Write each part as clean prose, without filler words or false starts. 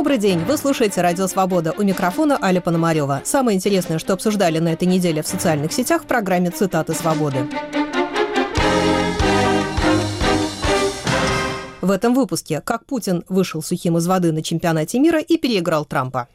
Добрый день, вы слушаете «Радио Свобода». У микрофона Аля Пономарева. Самое интересное, что обсуждали на этой неделе в социальных сетях в программе «Цитаты свободы». В этом выпуске «Как Путин вышел сухим из воды на чемпионате мира и переиграл Трампа».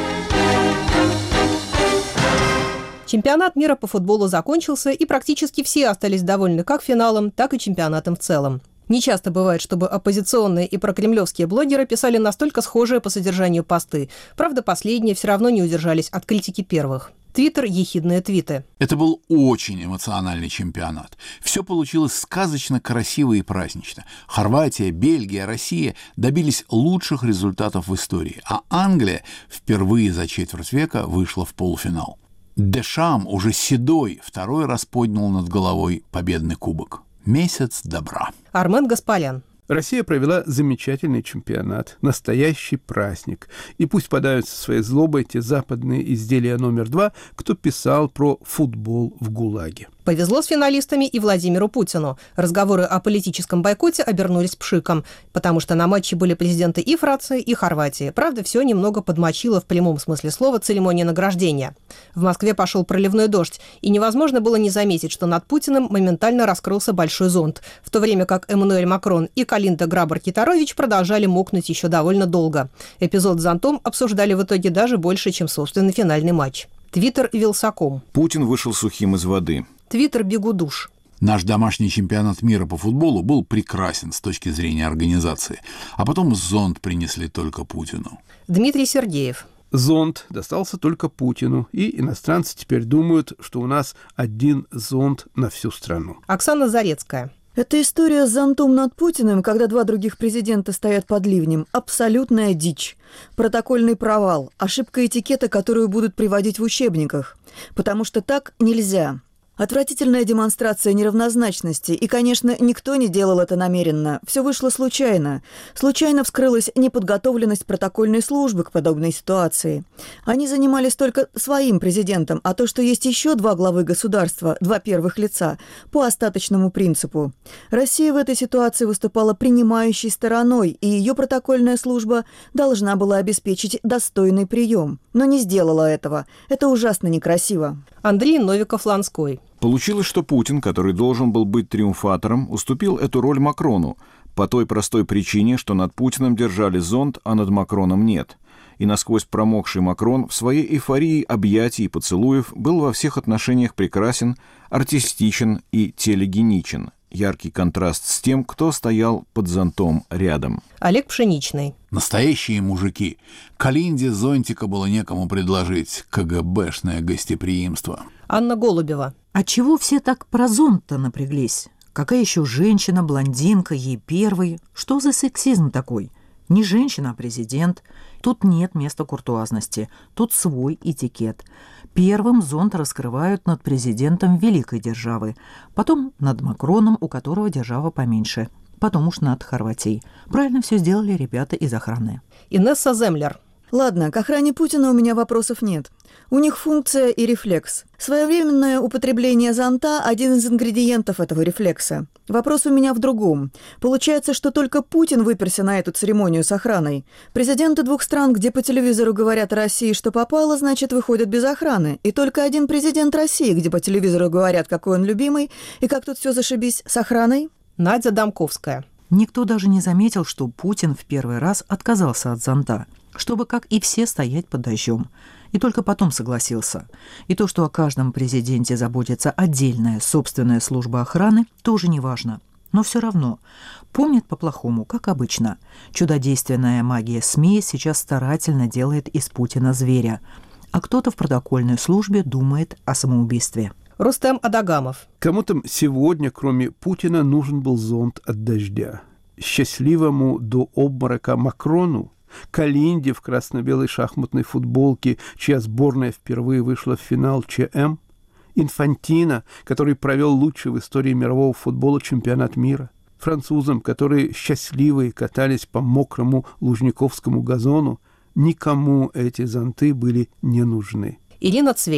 Чемпионат мира по футболу закончился, и практически все остались довольны как финалом, так и чемпионатом в целом. Нечасто бывает, чтобы оппозиционные и прокремлевские блогеры писали настолько схожие по содержанию посты. Правда, последние все равно не удержались от критики первых. Твиттер – ехидные твиты. Это был очень эмоциональный чемпионат. Все получилось сказочно красиво и празднично. Хорватия, Бельгия, Россия добились лучших результатов в истории, а Англия впервые за четверть века вышла в полуфинал. Дешам, уже седой, второй раз поднял над головой победный кубок. Месяц добра. Армен Гаспарян. Россия провела замечательный чемпионат, настоящий праздник. И пусть подаются своей злобой те западные изделия номер 2, кто писал про футбол в ГУЛАГе. Повезло с финалистами и Владимиру Путину. Разговоры о политическом бойкоте обернулись пшиком, потому что на матче были президенты и Франции, и Хорватии. Правда, все немного подмочило в прямом смысле слова церемония награждения. В Москве пошел проливной дождь, и невозможно было не заметить, что над Путиным моментально раскрылся большой зонт, в то время как Эммануэль Макрон и Калинда Грабар-Китарович продолжали мокнуть еще довольно долго. Эпизод с зонтом обсуждали в итоге даже больше, чем собственный финальный матч. Твиттер Вилсаком. Путин вышел сухим из воды. Твиттер Бегудуш. Наш домашний чемпионат мира по футболу был прекрасен с точки зрения организации, а потом зонт принесли только Путину. Дмитрий Сергеев. Зонт достался только Путину, и иностранцы теперь думают, что у нас один зонт на всю страну. Оксана Зарецкая. Эта история с зонтом над Путиным, когда два других президента стоят под ливнем, абсолютная дичь. Протокольный провал, ошибка этикета, которую будут приводить в учебниках. Потому что так нельзя. Отвратительная демонстрация неравнозначности, и, конечно, никто не делал это намеренно. Все вышло случайно. Случайно вскрылась неподготовленность протокольной службы к подобной ситуации. Они занимались только своим президентом, а то, что есть еще два главы государства, два первых лица, по остаточному принципу. Россия в этой ситуации выступала принимающей стороной, и ее протокольная служба должна была обеспечить достойный прием. Но не сделала этого. Это ужасно некрасиво. Андрей Новиков-Ланской. Получилось, что Путин, который должен был быть триумфатором, уступил эту роль Макрону по той простой причине, что над Путиным держали зонт, а над Макроном нет. И насквозь промокший Макрон в своей эйфории объятий и поцелуев был во всех отношениях прекрасен, артистичен и телегеничен. Яркий контраст с тем, кто стоял под зонтом рядом. Олег Пшеничный. Настоящие мужики. Калинде зонтика было некому предложить. КГБшное гостеприимство. Анна Голубева. А чего все так про зонт-то напряглись? Какая еще женщина, блондинка, ей первой? Что за сексизм такой? Не женщина, а президент. Тут нет места куртуазности. Тут свой этикет. Первым зонт раскрывают над президентом великой державы. Потом над Макроном, у которого держава поменьше. Потом уж над Хорватией. Правильно все сделали ребята из охраны. Инесса Землер. Ладно, к охране Путина у меня вопросов нет. У них функция и рефлекс. Своевременное употребление зонта – один из ингредиентов этого рефлекса. Вопрос у меня в другом. Получается, что только Путин выперся на эту церемонию с охраной. Президенты двух стран, где по телевизору говорят о России, что попало, значит, выходят без охраны. И только один президент России, где по телевизору говорят, какой он любимый, и как тут все зашибись, с охраной. Надя Домковская. Никто даже не заметил, что Путин в первый раз отказался от зонта, чтобы, как и все, стоять под дождем. И только потом согласился. И то, что о каждом президенте заботится отдельная собственная служба охраны, тоже не важно. Но все равно помнят по-плохому, как обычно. Чудодейственная магия СМИ сейчас старательно делает из Путина зверя. А кто-то в протокольной службе думает о самоубийстве. Рустем Адагамов. Кому-то сегодня, кроме Путина, нужен был зонт от дождя. Счастливому до обморока Макрону, Калинде в красно-белой шахматной футболке, чья сборная впервые вышла в финал ЧМ, Инфантино, который провел лучший в истории мирового футбола чемпионат мира, французам, которые счастливые катались по мокрому лужниковскому газону, никому эти зонты были не нужны. Ирина Цвей.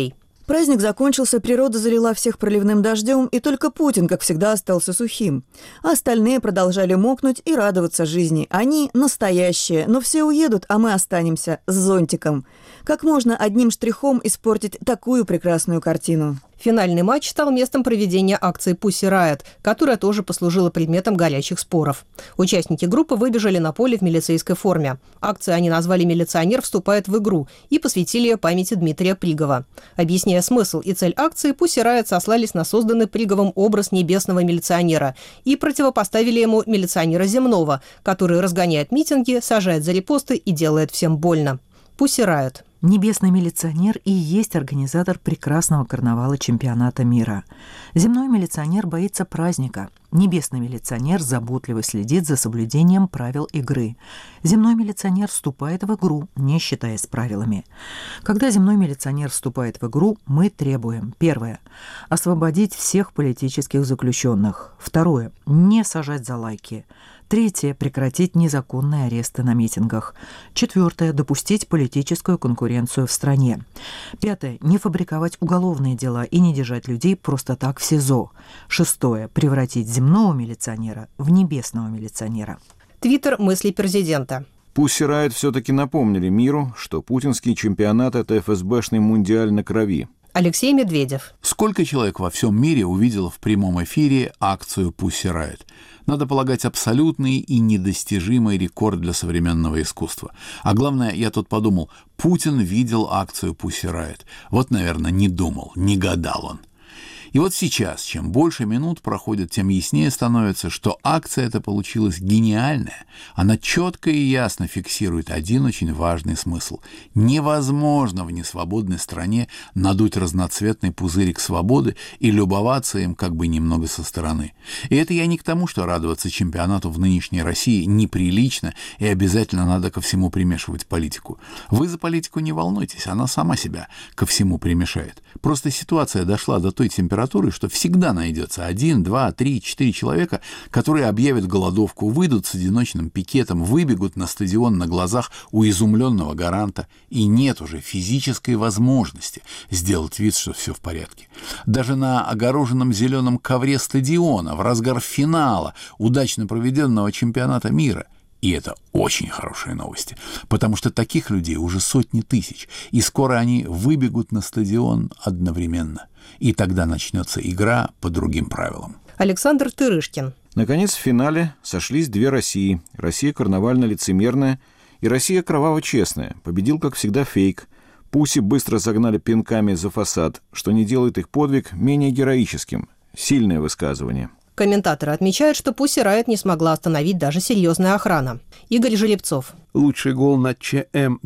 Праздник закончился, природа залила всех проливным дождем, и только Путин, как всегда, остался сухим. А остальные продолжали мокнуть и радоваться жизни. Они настоящие, но все уедут, а мы останемся с зонтиком. Как можно одним штрихом испортить такую прекрасную картину? Финальный матч стал местом проведения акции Pussy Riot, которая тоже послужила предметом горячих споров. Участники группы выбежали на поле в милицейской форме. Акцию они назвали «Милиционер вступает в игру» и посвятили ее памяти Дмитрия Пригова. Объясняя смысл и цель акции, Pussy Riot сослались на созданный Приговым образ небесного милиционера и противопоставили ему милиционера земного, который разгоняет митинги, сажает за репосты и делает всем больно. Pussy Riot. Небесный милиционер и есть организатор прекрасного карнавала чемпионата мира. Земной милиционер боится праздника. Небесный милиционер заботливо следит за соблюдением правил игры. Земной милиционер вступает в игру, не считаясь правилами. Когда земной милиционер вступает в игру, мы требуем: первое – освободить всех политических заключенных. Второе – не сажать за лайки. Третье – прекратить незаконные аресты на митингах. Четвертое – допустить политическую конкуренцию в стране. Пятое – не фабриковать уголовные дела и не держать людей просто так в СИЗО. Шестое – превратить земного милиционера в небесного милиционера. Твиттер мыслей президента. Pussy Riot все-таки напомнили миру, что путинский чемпионат – это ФСБшный мундиаль на крови. Алексей Медведев. Сколько человек во всем мире увидело в прямом эфире акцию Pussy Riot? Надо полагать, абсолютный и недостижимый рекорд для современного искусства. А главное, я тут подумал, Путин видел акцию Pussy Riot. Вот, наверное, не думал, не гадал он. И вот сейчас, чем больше минут проходит, тем яснее становится, что акция эта получилась гениальная. Она четко и ясно фиксирует один очень важный смысл. Невозможно в несвободной стране надуть разноцветный пузырик свободы и любоваться им как бы немного со стороны. И это я не к тому, что радоваться чемпионату в нынешней России неприлично и обязательно надо ко всему примешивать политику. Вы за политику не волнуйтесь, она сама себя ко всему примешает. Просто ситуация дошла до той температуры, что всегда найдется 1, 2, 3, 4 человека, которые объявят голодовку, выйдут с одиночным пикетом, выбегут на стадион на глазах у изумленного гаранта, и нет уже физической возможности сделать вид, что все в порядке. Даже на огороженном зеленом ковре стадиона в разгар финала удачно проведенного чемпионата мира. И это очень хорошие новости, потому что таких людей уже сотни тысяч, и скоро они выбегут на стадион одновременно. И тогда начнется игра по другим правилам. Александр Тырышкин. Наконец, в финале сошлись две России. Россия карнавально-лицемерная и Россия кроваво-честная. Победил, как всегда, фейк. Пусси быстро загнали пинками за фасад, что не делает их подвиг менее героическим. Сильное высказывание. Комментаторы отмечают, что Pussy Riot не смогла остановить даже серьезная охрана. Игорь Жеребцов. Лучший гол на ЧМ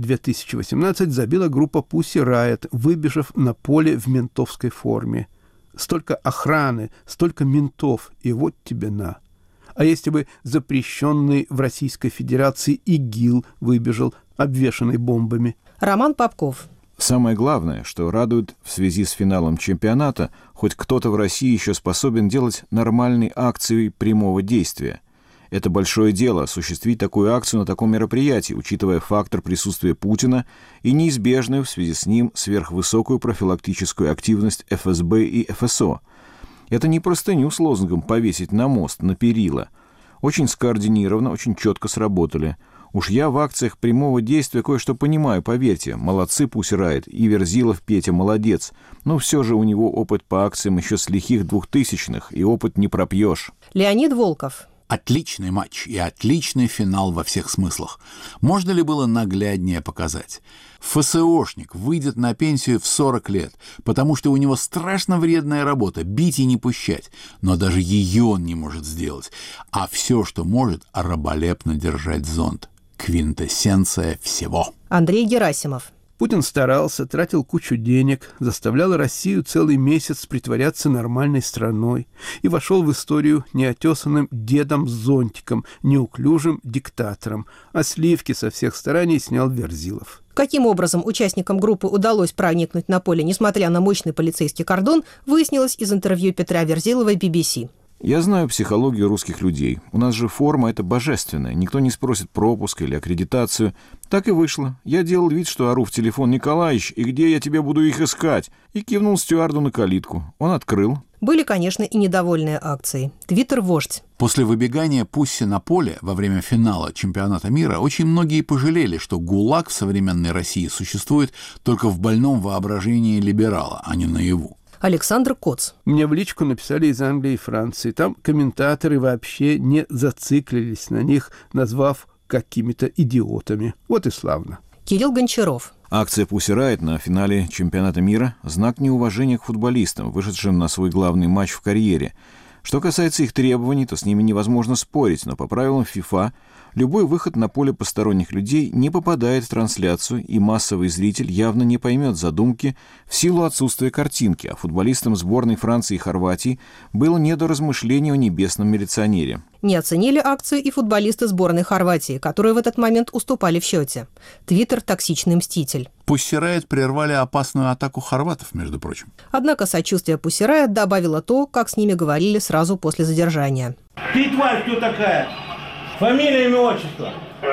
2018 забила группа Pussy Riot, выбежав на поле в ментовской форме. Столько охраны, столько ментов, и вот тебе на. А если бы запрещенный в Российской Федерации ИГИЛ выбежал, обвешанный бомбами? Роман Попков. Самое главное, что радует в связи с финалом чемпионата, хоть кто-то в России еще способен делать нормальные акции прямого действия. Это большое дело – осуществить такую акцию на таком мероприятии, учитывая фактор присутствия Путина и неизбежную в связи с ним сверхвысокую профилактическую активность ФСБ и ФСО. Это не простыню с лозунгом «повесить на мост», на перила. Очень скоординированно, очень четко сработали. Уж я в акциях прямого действия кое-что понимаю, поверьте. Молодцы Pussy Riot, и Верзилов Петя молодец. Но все же у него опыт по акциям еще с лихих 2000-х, и опыт не пропьешь. Леонид Волков. Отличный матч и отличный финал во всех смыслах. Можно ли было нагляднее показать? ФСОшник выйдет на пенсию в 40 лет, потому что у него страшно вредная работа – бить и не пущать. Но даже ее он не может сделать. А все, что может – раболепно держать зонт. Квинтэссенция всего. Андрей Герасимов. Путин старался, тратил кучу денег, заставлял Россию целый месяц притворяться нормальной страной и вошел в историю неотесанным дедом с зонтиком, неуклюжим диктатором, а сливки со всех стараний снял Верзилов. Каким образом участникам группы удалось проникнуть на поле, несмотря на мощный полицейский кордон, выяснилось из интервью Петра Верзилова BBC. Я знаю психологию русских людей. У нас же форма – это божественная. Никто не спросит пропуск или аккредитацию. Так и вышло. Я делал вид, что ору в телефон: «Николаич, и где я тебе буду их искать?» И кивнул стюарду на калитку. Он открыл. Были, конечно, и недовольные акции. Твиттер-вождь. После выбегания Пусси на поле во время финала чемпионата мира очень многие пожалели, что ГУЛАГ в современной России существует только в больном воображении либерала, а не наяву. Александр Коц. Мне в личку написали из Англии и Франции. Там комментаторы вообще не зациклились на них, назвав какими-то идиотами. Вот и славно. Кирилл Гончаров. Акция Pussy Riot на финале чемпионата мира – знак неуважения к футболистам, вышедшим на свой главный матч в карьере. Что касается их требований, то с ними невозможно спорить, но по правилам FIFA любой выход на поле посторонних людей не попадает в трансляцию, и массовый зритель явно не поймет задумки в силу отсутствия картинки, а футболистам сборной Франции и Хорватии было не до размышлений о небесном милиционере. Не оценили акцию и футболисты сборной Хорватии, которые в этот момент уступали в счете. Твиттер – токсичный мститель. Pussy Riot прервали опасную атаку хорватов, между прочим. Однако сочувствие Pussy Riot добавило то, как с ними говорили сразу после задержания. Ты, тварь, кто такая? Фамилия, имя, отчество?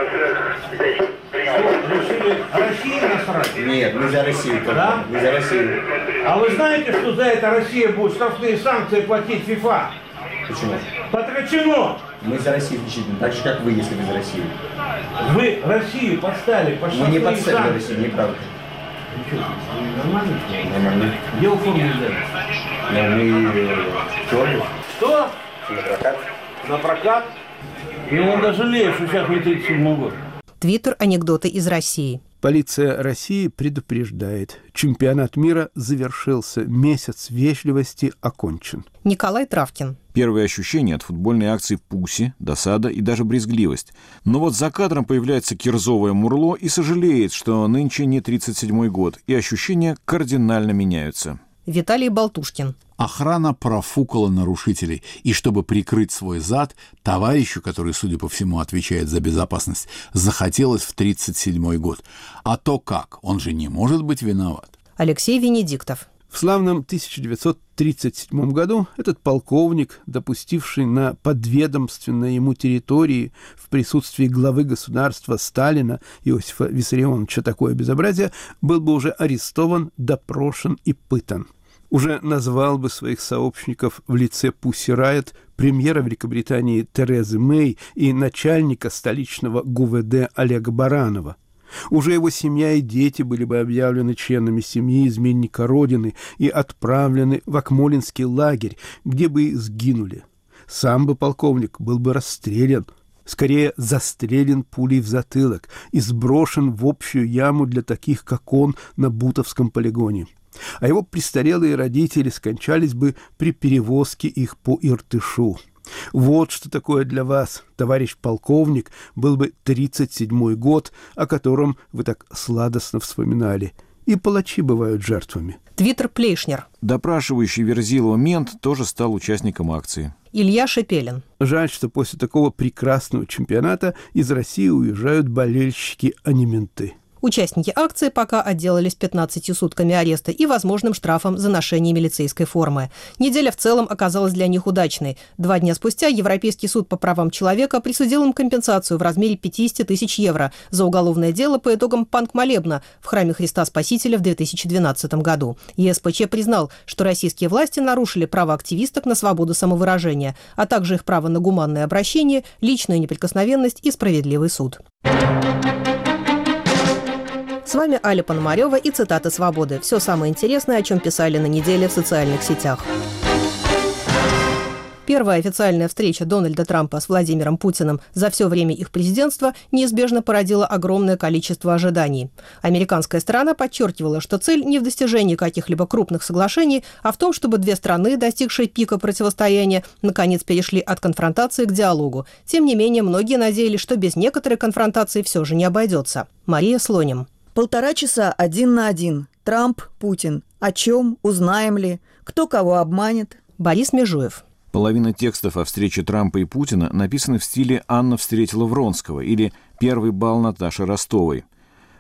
Решили России насрать? Нет, мы за Россию. Да? Мы за Россию. А вы знаете, что за это Россия будет штрафные санкции платить ФИФА? Почему? Потрачено! Мы за Россию исключительно, так же, как вы, если вы за Россию. Вы Россию подставили под Мы штрафные не подставили санкции. Россию, неправда. Нормально? Нормально. Где вы форму взяли? Но мы тоже. Что? На прокат. На прокат? И он даже жалеет, что сейчас не 37 год. Твиттер – анекдоты из России. Полиция России предупреждает. Чемпионат мира завершился. Месяц вежливости окончен. Николай Травкин. Первые ощущения от футбольной акции «Пусси» – досада и даже брезгливость. Но вот за кадром появляется кирзовое мурло и сожалеет, что нынче не 37-й год, и ощущения кардинально меняются. Виталий Болтушкин. Охрана профукала нарушителей, и чтобы прикрыть свой зад, товарищу, который, судя по всему, отвечает за безопасность, захотелось в 1937 год. А то как? Он же не может быть виноват. Алексей Венедиктов. В славном 1937 году этот полковник, допустивший на подведомственной ему территории в присутствии главы государства Сталина Иосифа Виссарионовича такое безобразие, был бы уже арестован, допрошен и пытан. Уже назвал бы своих сообщников в лице Pussy Riot премьера Великобритании Терезы Мэй и начальника столичного ГУВД Олега Баранова. Уже его семья и дети были бы объявлены членами семьи изменника Родины и отправлены в Акмолинский лагерь, где бы и сгинули. Сам бы полковник был бы расстрелян, скорее застрелен пулей в затылок и сброшен в общую яму для таких, как он, на Бутовском полигоне. А его престарелые родители скончались бы при перевозке их по Иртышу. Вот что такое для вас, товарищ полковник, был бы 37-й год, о котором вы так сладостно вспоминали. И палачи бывают жертвами. Твиттер Плейшнер. Допрашивающий Верзилова мент тоже стал участником акции. Илья Шепелин. Жаль, что после такого прекрасного чемпионата из России уезжают болельщики-анименты. Участники акции пока отделались 15 сутками ареста и возможным штрафом за ношение милицейской формы. Неделя в целом оказалась для них удачной. 2 дня спустя Европейский суд по правам человека присудил им компенсацию в размере 50 тысяч евро за уголовное дело по итогам панк-молебна в храме Христа Спасителя в 2012 году. ЕСПЧ признал, что российские власти нарушили право активисток на свободу самовыражения, а также их право на гуманное обращение, личную неприкосновенность и справедливый суд. С вами Аля Пономарёва и цитаты «Свободы». Все самое интересное, о чем писали на неделе в социальных сетях. Первая официальная встреча Дональда Трампа с Владимиром Путиным за все время их президентства неизбежно породила огромное количество ожиданий. Американская сторона подчеркивала, что цель не в достижении каких-либо крупных соглашений, а в том, чтобы две страны, достигшие пика противостояния, наконец перешли от конфронтации к диалогу. Тем не менее, многие надеялись, что без некоторой конфронтации все же не обойдется. Мария Слоним. 1,5 часа 1 на 1. Трамп, Путин. О чем? Узнаем ли? Кто кого обманет? Борис Межуев. Половина текстов о встрече Трампа и Путина написаны в стиле «Анна встретила Вронского» или «Первый бал Наташи Ростовой».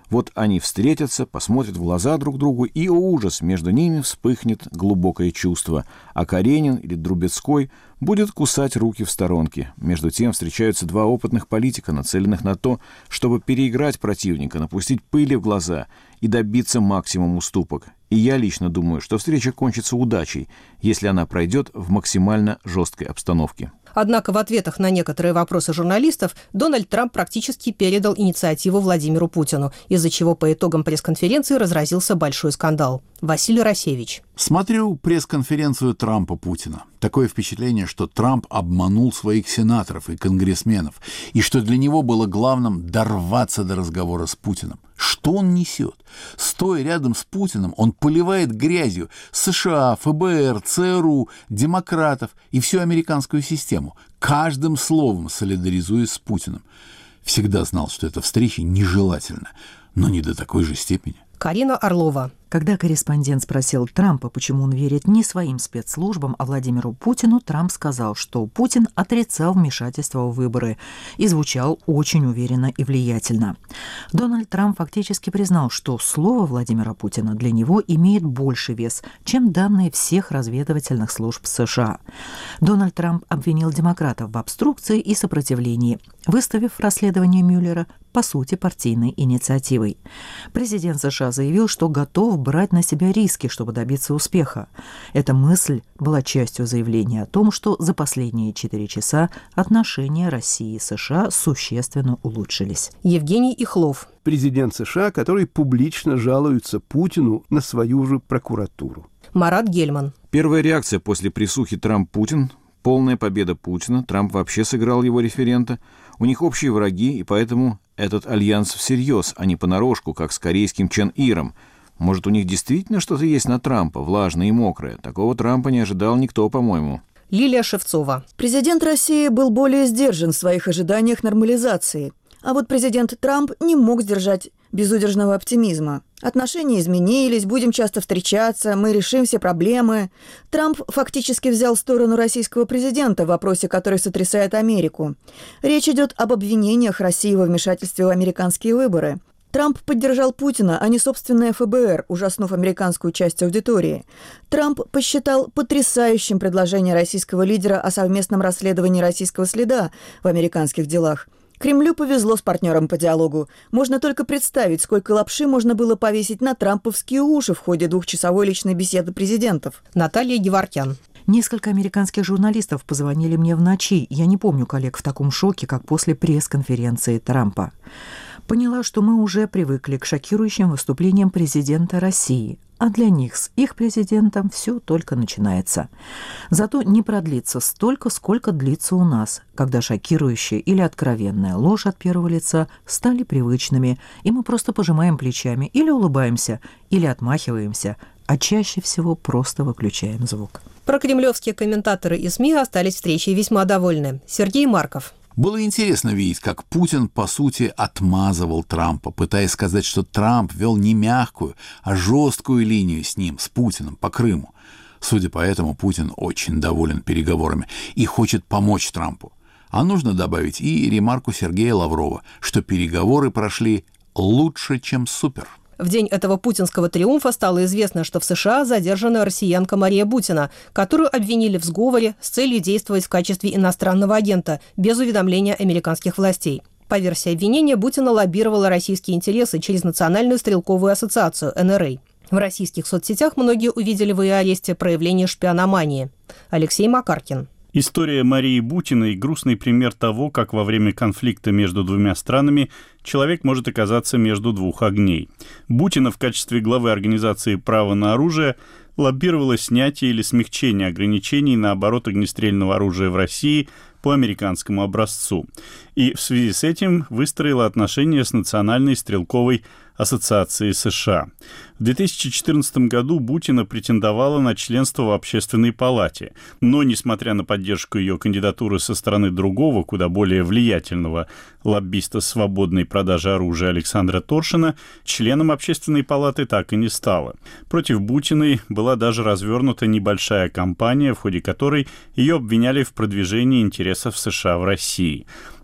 Вот они встретятся, посмотрят в глаза друг другу, и, о ужас, между ними вспыхнет глубокое чувство, а Каренин или Трубецкой будет кусать руки в сторонке. Между тем встречаются два опытных политика, нацеленных на то, чтобы переиграть противника, напустить пыли в глаза и добиться максимум уступок. И я лично думаю, что встреча кончится удачей, если она пройдет в максимально жесткой обстановке. Однако в ответах на некоторые вопросы журналистов Дональд Трамп практически передал инициативу Владимиру Путину, из-за чего по итогам пресс-конференции разразился большой скандал. Василий Росевич. Смотрю пресс-конференцию Трампа-Путина. Такое впечатление, что Трамп обманул своих сенаторов и конгрессменов, и что для него было главным дорваться до разговора с Путиным. Что он несет? Стоя рядом с Путиным, он поливает грязью США, ФБР, ЦРУ, демократов и всю американскую систему, каждым словом солидаризуясь с Путиным. Всегда знал, что эта встреча нежелательна, но не до такой же степени. Карина Орлова. Когда корреспондент спросил Трампа, почему он верит не своим спецслужбам, а Владимиру Путину, Трамп сказал, что Путин отрицал вмешательство в выборы и звучал очень уверенно и влиятельно. Дональд Трамп фактически признал, что слово Владимира Путина для него имеет больше вес, чем данные всех разведывательных служб США. Дональд Трамп обвинил демократов в обструкции и сопротивлении, выставив расследование Мюллера по сути партийной инициативой. Президент США заявил, что готов брать на себя риски, чтобы добиться успеха. Эта мысль была частью заявления о том, что за последние 4 часа отношения России и США существенно улучшились. Евгений Ихлов. Президент США, который публично жалуется Путину на свою же прокуратуру. Марат Гельман. Первая реакция после присухи Трамп-Путин – полная победа Путина. Трамп вообще сыграл его референта. У них общие враги, и поэтому этот альянс всерьез, а не понарошку, как с корейским Чен Иром. Может, у них действительно что-то есть на Трампа, влажное и мокрое? Такого Трампа не ожидал никто, по-моему. Лилия Шевцова. Президент России был более сдержан в своих ожиданиях нормализации. А вот президент Трамп не мог сдержать безудержного оптимизма. Отношения изменились, будем часто встречаться, мы решим все проблемы. Трамп фактически взял сторону российского президента в вопросе, который сотрясает Америку. Речь идет об обвинениях России во вмешательстве в американские выборы. Трамп поддержал Путина, а не собственное ФБР, ужаснув американскую часть аудитории. Трамп посчитал потрясающим предложение российского лидера о совместном расследовании российского следа в американских делах. Кремлю повезло с партнером по диалогу. Можно только представить, сколько лапши можно было повесить на трамповские уши в ходе 2-часовой личной беседы президентов. Наталья Геворкян. Несколько американских журналистов позвонили мне в ночи. Я не помню коллег в таком шоке, как после пресс-конференции Трампа. Поняла, что мы уже привыкли к шокирующим выступлениям президента России, а для них с их президентом все только начинается. Зато не продлится столько, сколько длится у нас, когда шокирующая или откровенная ложь от первого лица стали привычными, и мы просто пожимаем плечами или улыбаемся, или отмахиваемся, а чаще всего просто выключаем звук. Прокремлевские комментаторы и СМИ остались встречей весьма довольны. Сергей Марков. Было интересно видеть, как Путин, по сути, отмазывал Трампа, пытаясь сказать, что Трамп вел не мягкую, а жесткую линию с ним, с Путиным, по Крыму. Судя по этому, Путин очень доволен переговорами и хочет помочь Трампу. А нужно добавить и ремарку Сергея Лаврова, что переговоры прошли лучше, чем супер. В день этого путинского триумфа стало известно, что в США задержана россиянка Мария Бутина, которую обвинили в сговоре с целью действовать в качестве иностранного агента без уведомления американских властей. По версии обвинения, Бутина лоббировала российские интересы через Национальную стрелковую ассоциацию НРА. В российских соцсетях многие увидели в ее аресте проявление шпиономании. Алексей Макаркин. История Марии Бутиной – грустный пример того, как во время конфликта между двумя странами человек может оказаться между двух огней. Бутина в качестве главы организации «Право на оружие» лоббировала снятие или смягчение ограничений на оборот огнестрельного оружия в России по американскому образцу. И в связи с этим выстроила отношения с Национальной стрелковой ассоциацией США. В 2014 году Бутина претендовала на членство в Общественной палате, но, несмотря на поддержку ее кандидатуры со стороны другого, куда более влиятельного лоббиста свободной продажи оружия Александра Торшина, членом Общественной палаты так и не стала. Против Бутиной была даже развернута небольшая кампания, в ходе которой ее обвиняли в продвижении интересов США в России.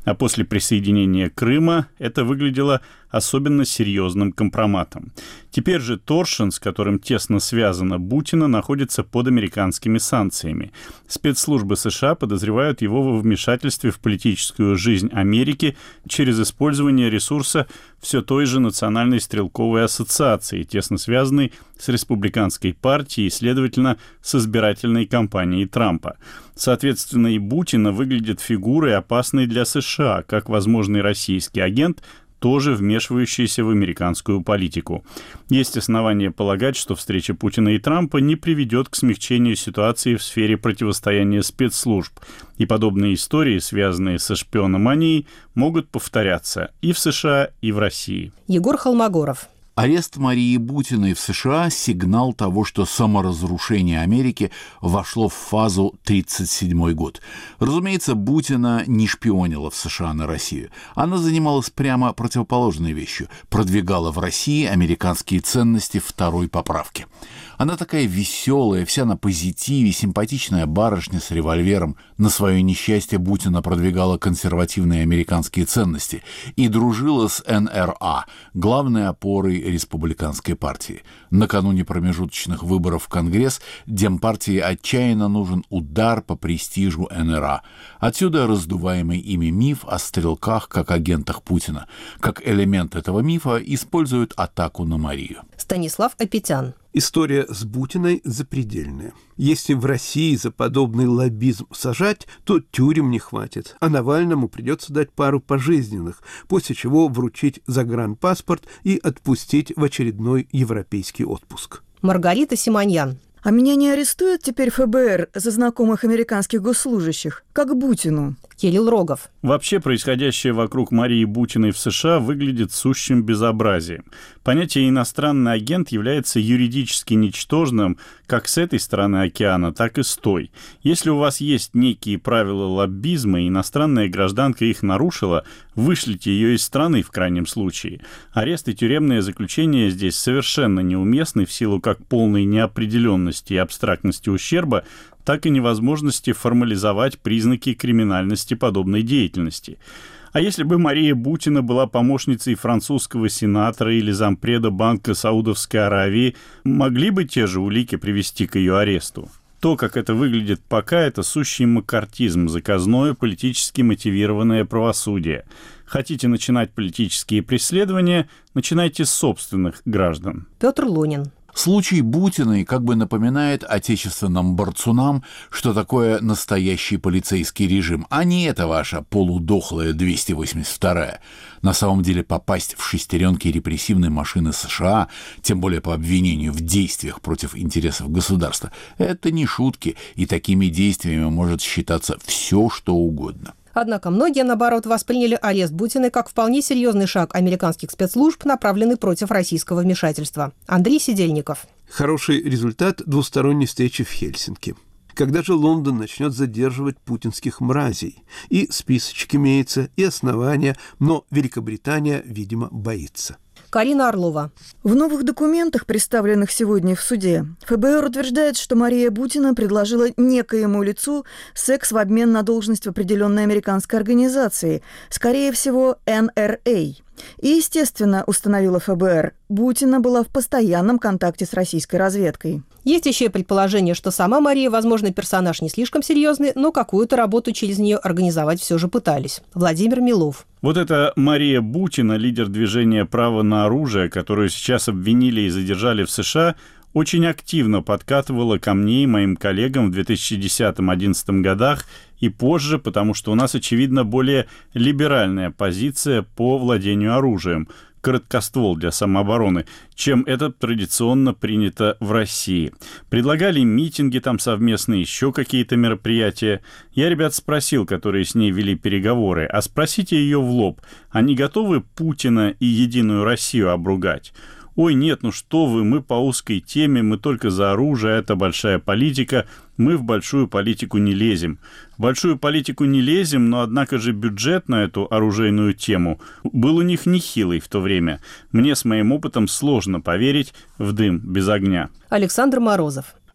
А после присоединения Крыма это выглядело особенно серьезным компроматом. Теперь же Торшин, с которым тесно связана Бутина, находится под американскими санкциями. Спецслужбы США подозревают его во вмешательстве в политическую жизнь Америки через использование ресурса все той же Национальной стрелковой ассоциации, тесно связанной с республиканской партией и, следовательно, с избирательной кампанией Трампа. Соответственно, и Бутина выглядит фигурой, опасной для США, как возможный российский агент, тоже вмешивающийся в американскую политику. Есть основания полагать, что встреча Путина и Трампа не приведет к смягчению ситуации в сфере противостояния спецслужб, и подобные истории, связанные со шпиономанией, могут повторяться и в США, и в России. Егор Холмогоров. Арест Марии Бутиной в США – сигнал того, что саморазрушение Америки вошло в фазу 1937 год. Разумеется, Бутина не шпионила в США на Россию. Она занималась прямо противоположной вещью – продвигала в России американские ценности второй поправки. Она такая веселая, вся на позитиве, симпатичная барышня с револьвером. На свое несчастье Бутина продвигала консервативные американские ценности и дружила с НРА, главной опорой республиканской партии. Накануне промежуточных выборов в Конгресс Демпартии отчаянно нужен удар по престижу НРА. Отсюда раздуваемый ими миф о стрелках как агентах Путина. Как элемент этого мифа используют атаку на Марию. Станислав Опетян. История с Бутиной запредельная. Если в России за подобный лоббизм сажать, то тюрем не хватит, а Навальному придется дать пару пожизненных, после чего вручить загранпаспорт и отпустить в очередной европейский отпуск. Маргарита Симоньян. А меня не арестует теперь ФБР за знакомых американских госслужащих, как Бутину? Кирилл Рогов. Вообще происходящее вокруг Марии Бутиной в США выглядит сущим безобразием. Понятие «иностранный агент» является юридически ничтожным как с этой стороны океана, так и с той. Если у вас есть некие правила лоббизма, и иностранная гражданка их нарушила, вышлите ее из страны в крайнем случае. Арест и тюремное заключение здесь совершенно неуместны в силу как полной неопределенности и абстрактности ущерба, так и невозможности формализовать признаки криминальности подобной деятельности. А если бы Мария Бутина была помощницей французского сенатора или зампреда Банка Саудовской Аравии, могли бы те же улики привести к ее аресту? То, как это выглядит пока, это сущий маккартизм, заказное, политически мотивированное правосудие. Хотите начинать политические преследования, начинайте с собственных граждан. Петр Лунин. Случай Бутиной как бы напоминает отечественным борцунам, что такое настоящий полицейский режим, а не эта ваша полудохлая 282-я. На самом деле попасть в шестеренки репрессивной машины США, тем более по обвинению в действиях против интересов государства, это не шутки, и такими действиями может считаться все, что угодно. Однако многие, наоборот, восприняли арест Бутиной как вполне серьезный шаг американских спецслужб, направленный против российского вмешательства. Андрей Сидельников. Хороший результат двусторонней встречи в Хельсинки. Когда же Лондон начнет задерживать путинских мразей? И списочек имеется, и основания, но Великобритания, видимо, боится. Карина Орлова. В новых документах, представленных сегодня в суде, ФБР утверждает, что Мария Бутина предложила некоему лицу секс в обмен на должность в определенной американской организации, скорее всего, НРА. И, естественно, установила ФБР, Бутина была в постоянном контакте с российской разведкой. Есть еще и предположение, что сама Мария, возможно, персонаж не слишком серьезный, но какую-то работу через нее организовать все же пытались. Владимир Милов. Вот эта Мария Бутина, лидер движения «Право на оружие», которую сейчас обвинили и задержали в США, очень активно подкатывала ко мне и моим коллегам в 2010-2011 годах и позже, потому что у нас, очевидно, более либеральная позиция по владению оружием, короткоствол для самообороны, чем это традиционно принято в России. Предлагали митинги там совместные, еще какие-то мероприятия. Я ребят спросил, которые с ней вели переговоры, а спросите ее в лоб, они готовы Путина и Единую Россию обругать? «Ой, нет, ну что вы, мы по узкой теме, мы только за оружие, это большая политика, мы в большую политику не лезем». В большую политику не лезем, но однако же бюджет на эту оружейную тему был у них нехилый в то время. Мне с моим опытом сложно поверить в дым без огня. Александр Морозов.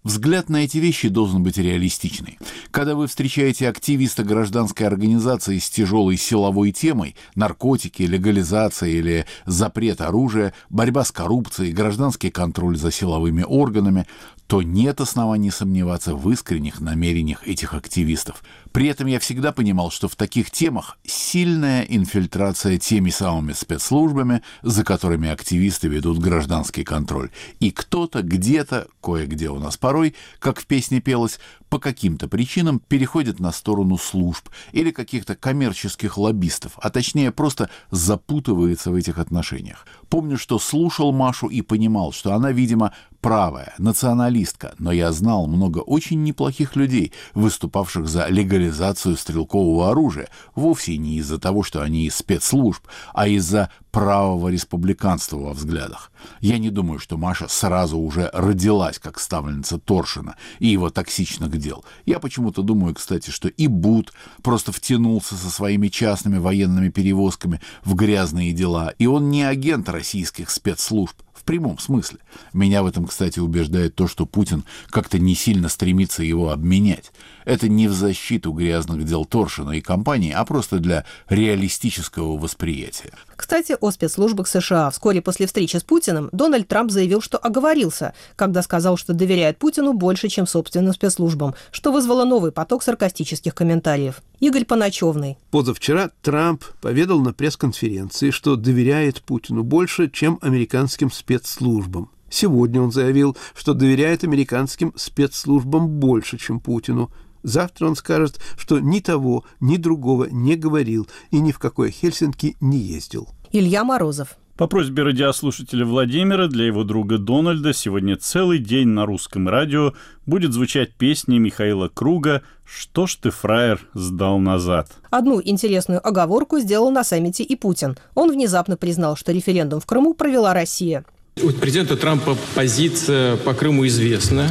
Взгляд на эти вещи должен быть реалистичный. Когда вы встречаете активиста гражданской организации с тяжелой силовой темой – наркотики, легализация или запрет оружия, борьба с коррупцией, гражданский контроль за силовыми органами – то нет оснований сомневаться в искренних намерениях этих активистов. При этом я всегда понимал, что в таких темах сильная инфильтрация теми самыми спецслужбами, за которыми активисты ведут гражданский контроль. И кто-то где-то, кое-где у нас порой, как в песне пелось, по каким-то причинам переходит на сторону служб или каких-то коммерческих лоббистов, а точнее просто запутывается в этих отношениях. Помню, что слушал Машу и понимал, что она, видимо, правая, националистка, но я знал много очень неплохих людей, выступавших за легализацию стрелкового оружия, вовсе не из-за того, что они из спецслужб, а из-за правого республиканства во взглядах. Я не думаю, что Маша сразу уже родилась как ставленница Торшина и его токсичных дел. Я почему-то думаю, кстати, что и Бут просто втянулся со своими частными военными перевозками в грязные дела, и он не агент российских спецслужб в прямом смысле. Меня в этом, кстати, убеждает то, что Путин как-то не сильно стремится его обменять. Это не в защиту грязных дел Торшина и компании, а просто для реалистического восприятия. Кстати, о спецслужбах США. Вскоре после встречи с Путиным Дональд Трамп заявил, что оговорился, когда сказал, что доверяет Путину больше, чем собственным спецслужбам, что вызвало новый поток саркастических комментариев. Игорь Поначевный. Позавчера Трамп поведал на пресс-конференции, что доверяет Путину больше, чем американским спецслужбам. Сегодня он заявил, что доверяет американским спецслужбам больше, чем Путину. Завтра он скажет, что ни того, ни другого не говорил и ни в какое Хельсинки не ездил. Илья Морозов. По просьбе радиослушателя Владимира для его друга Дональда сегодня целый день на русском радио будет звучать песня Михаила Круга «Что ж ты, фраер, сдал назад?». Одну интересную оговорку сделал на саммите и Путин. Он внезапно признал, что референдум в Крыму провела Россия. У президента Трампа позиция по Крыму известна,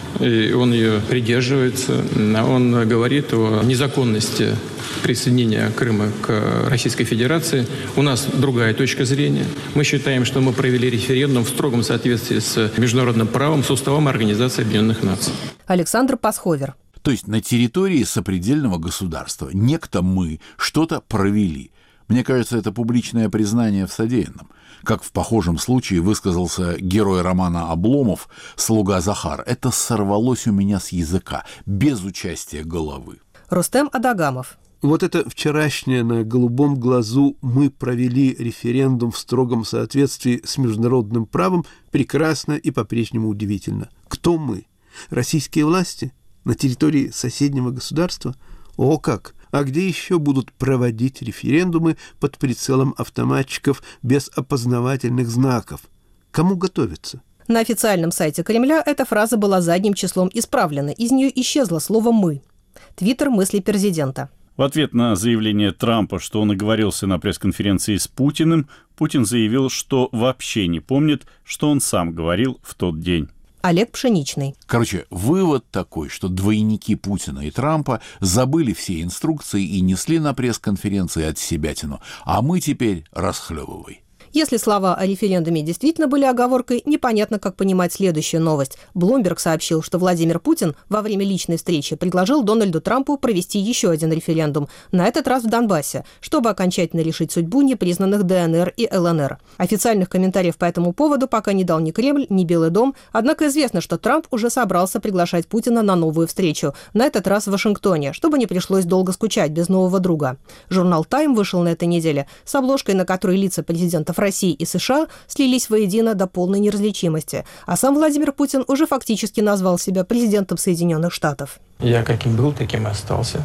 и он ее придерживается. Он говорит о незаконности присоединения Крыма к Российской Федерации. У нас другая точка зрения. Мы считаем, что мы провели референдум в строгом соответствии с международным правом, с уставом Организации Объединенных Наций. Александр Пасховер. То есть на территории сопредельного государства некто мы что-то провели. Мне кажется, это публичное признание в содеянном. Как в похожем случае высказался герой романа «Обломов» слуга Захар. Это сорвалось у меня с языка, без участия головы. Рустем Адагамов. Вот это вчерашнее на голубом глазу «мы провели референдум в строгом соответствии с международным правом» прекрасно и по-прежнему удивительно. Кто мы? Российские власти? На территории соседнего государства? О как! А где еще будут проводить референдумы под прицелом автоматчиков без опознавательных знаков? Кому готовиться? На официальном сайте Кремля эта фраза была задним числом исправлена. Из нее исчезло слово «мы». Твиттер мысли президента. В ответ на заявление Трампа, что он оговорился на пресс-конференции с Путиным, Путин заявил, что вообще не помнит, что он сам говорил в тот день. Олег Пшеничный. Короче, вывод такой, что двойники Путина и Трампа забыли все инструкции и несли на пресс-конференции отсебятину, а мы теперь расхлебывай. Если слова о референдуме действительно были оговоркой, непонятно, как понимать следующую новость. Блумберг сообщил, что Владимир Путин во время личной встречи предложил Дональду Трампу провести еще один референдум, на этот раз в Донбассе, чтобы окончательно решить судьбу непризнанных ДНР и ЛНР. Официальных комментариев по этому поводу пока не дал ни Кремль, ни Белый дом, однако известно, что Трамп уже собрался приглашать Путина на новую встречу, на этот раз в Вашингтоне, чтобы не пришлось долго скучать без нового друга. Журнал «Тайм» вышел на этой неделе с обложкой, на которой лица президентов России и США слились воедино до полной неразличимости, а сам Владимир Путин уже фактически назвал себя президентом Соединенных Штатов. Я каким был, таким и остался.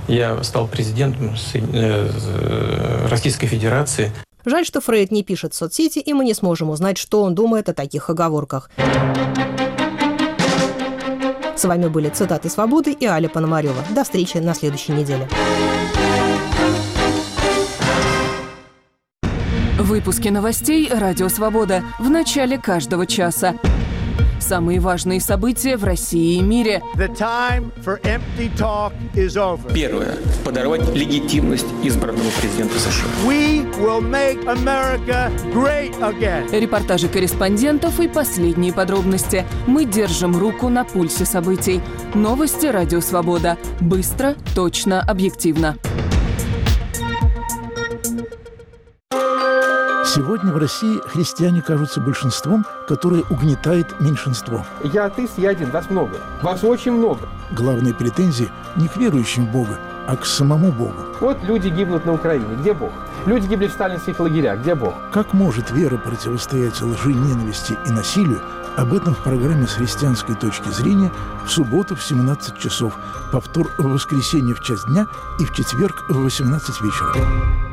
Я стал президентом Российской Федерации. Жаль, что Фрейд не пишет в соцсети, и мы не сможем узнать, что он думает о таких оговорках. С вами были «Цитаты свободы» и Аля Пономарева. До встречи на следующей неделе. Выпуски новостей «Радио Свобода» в начале каждого часа. Самые важные события в России и мире. Первое. Подорвать легитимность избранного президента США. Репортажи корреспондентов и последние подробности. Мы держим руку на пульсе событий. Новости «Радио Свобода». Быстро, точно, объективно. Сегодня в России христиане кажутся большинством, которое угнетает меньшинство. Я атеист, я один, вас много. Вас очень много. Главные претензии не к верующим в Бога, а к самому Богу. Вот люди гибнут на Украине. Где Бог? Люди гибли в сталинских лагерях. Где Бог? Как может вера противостоять лжи, ненависти и насилию? Об этом в программе «С христианской точки зрения» в субботу в 17 часов, повтор в воскресенье в час дня и в четверг в 18 вечера.